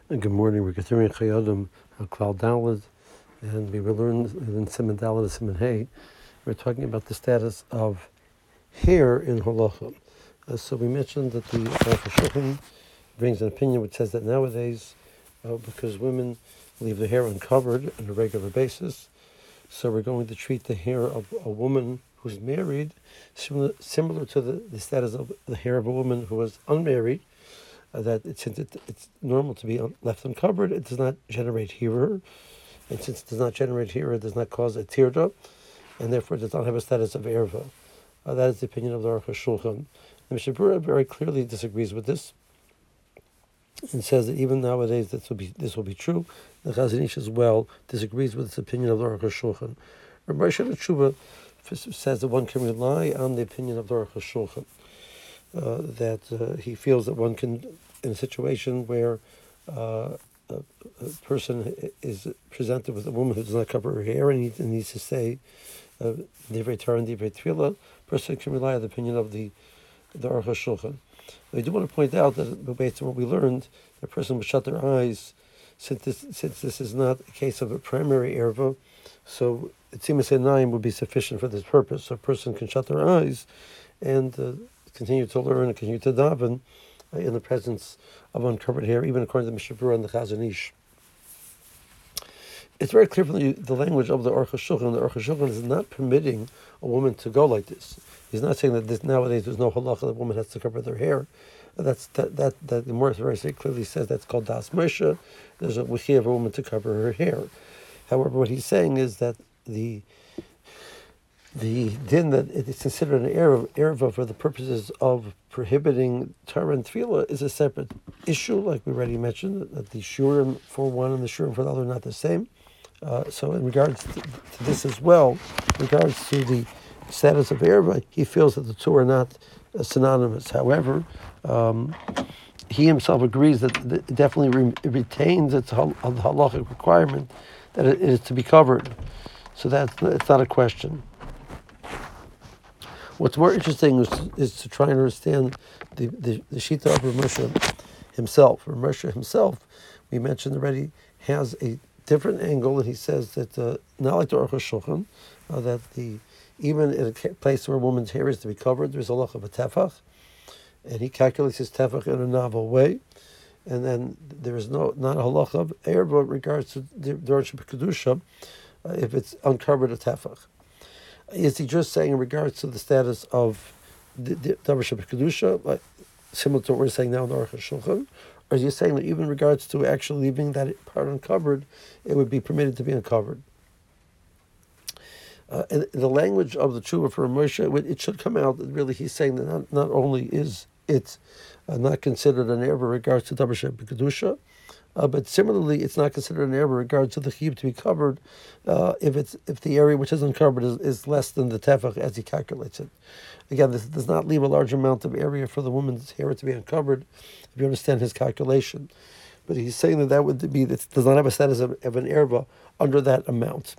Good morning. We're continuing Chayodim Klal Daled, and we will learn in Siman Daled and Siman Hey. We're talking about the status of hair in halacha. So we mentioned that the Aruch HaShulchan brings an opinion which says that nowadays, because women leave their hair uncovered on a regular basis, so we're going to treat the hair of a woman who's married similar to the status of the hair of a woman who was unmarried. Since it's normal to be left uncovered, it does not generate hira, and since it does not generate hira, it does not cause a tirda, and therefore it does not have a status of erva. That is the opinion of the Aruch HaShulchan. The Mishnah Berurah very clearly disagrees with this, and says that even nowadays this will be true. The Chazon Ish as well disagrees with this opinion of the Aruch HaShulchan. Rabbi Moshe Tshuva says that one can rely on the opinion of the Aruch HaShulchan. That he feels that one can, in a situation where a person is presented with a woman who does not cover her hair and he needs to say Divrei Torah and Divrei Tefillah, a person can rely on the opinion of the Aruch HaShulchan. I do want to point out that based on what we learned, the person would shut their eyes since this is not a case of a primary erva, so Tzimas Einayim would be sufficient for this purpose. So a person can shut their eyes and continue to learn and continue to daven in the presence of uncovered hair, even according to the Mishnah Berurah and the Chazon Ish. It's very clear from the language of the Aruch HaShulchan. The Aruch HaShulchan is not permitting a woman to go like this. He's not saying that nowadays there's no halacha that a woman has to cover their hair. That the Gemara very clearly says that's called das Moshe. There's a wichi of a woman to cover her hair. However, what he's saying is that the din that it is considered an erva for the purposes of prohibiting Torah and Tefillah is a separate issue, like we already mentioned, that the shurim for one and the shurim for the other are not the same. So in regards to this as well, in regards to the status of erva, he feels that the two are not synonymous. However, he himself agrees that it definitely retains its halachic requirement that it is to be covered. So it's not a question. What's more interesting is to try and understand the Shita of Rav Moshe himself. Rav Moshe himself, we mentioned already, has a different angle, and he says that not like the Aruch HaShulchan, that even in a place where a woman's hair is to be covered, there's a halacha of a tefach, and he calculates his tefach in a novel way, and then there is not a halacha of erva in regards to the Dorosh Kedusha if it's uncovered a tefach. Is he just saying in regards to the status of the Dorosh Kedusha, like similar to what we're saying now in the Aruch HaShulchan, or is he saying that even in regards to actually leaving that part uncovered, it would be permitted to be uncovered? In the language of the tshuva for Moshe, it should come out that really he's saying that not only is it not considered an erva in regards to Dorosh Kedusha, but similarly, it's not considered an error in regard to the chiyuv to be covered if the area which is uncovered is less than the tefach as he calculates it. Again, this does not leave a large amount of area for the woman's hair to be uncovered, if you understand his calculation. But he's saying that would be that does not have a status of an erva under that amount.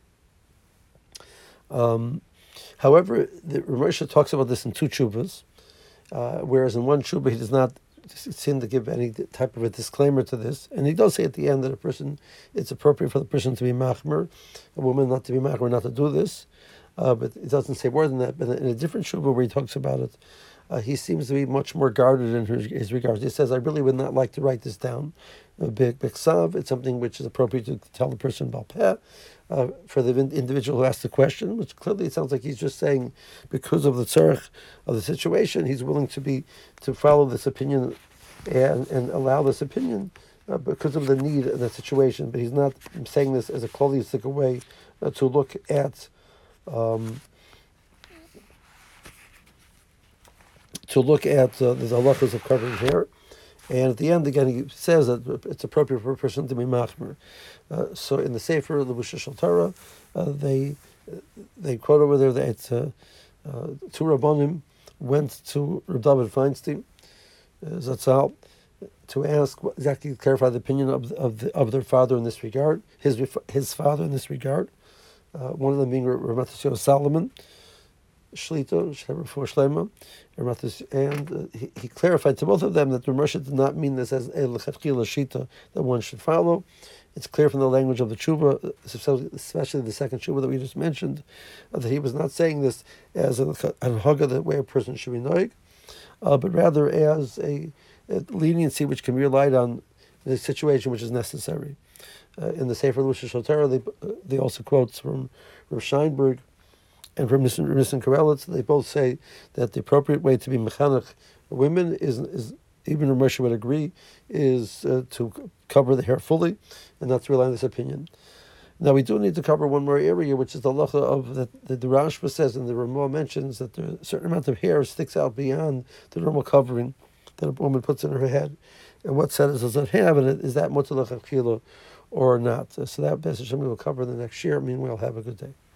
However, the Rav Moshe talks about this in two tshuvas, whereas in one tshuva he does not seem to give any type of a disclaimer to this, and he does say at the end that it's appropriate for the person to be machmer, a woman not to be machmer, not to do this, but it doesn't say more than that. But in a different shuvah where he talks about it, he seems to be much more guarded in his regards. He says, I really would not like to write this down. B'ksav, it's something which is appropriate to tell the person bal peh, for the individual who asked the question, which clearly it sounds like he's just saying because of the tzarech of the situation, he's willing to follow this opinion and allow this opinion because of the need of the situation. But he's not saying this as a holistic way to look at the halachas of covering hair. And at the end, again, he says that it's appropriate for a person to be machmer. So in the Sefer Levushei Shel Torah, they quote over there that two Rabbanim went to Reb David Feinstein, Zatzal, to ask exactly clarify the opinion of their father in this regard, his father in this regard. One of them being Rav Matisyahu Salomon, Shlita, for Shlema, and he clarified to both of them that the Moshe did not mean this as a lechatchila shita that one should follow. It's clear from the language of the tshuva, especially the second tshuva that we just mentioned, that he was not saying this as an haga the way a person should be noig, but rather as a leniency which can be relied on in a situation which is necessary. In the Sefer Lush Shotara, they also quotes from Rav Scheinberg and from Nissen Karelitz. They both say that the appropriate way to be mechanech women is even Rav Moshe would agree, is to cover the hair fully and not to rely on this opinion. Now we do need to cover one more area, which is the halacha of that the Rashba says, and the Ramah mentions that a certain amount of hair sticks out beyond the normal covering that a woman puts in her head. And what status does it have, and is that mutar lechatchila or not? So that message we will cover in the next year. Meanwhile, have a good day.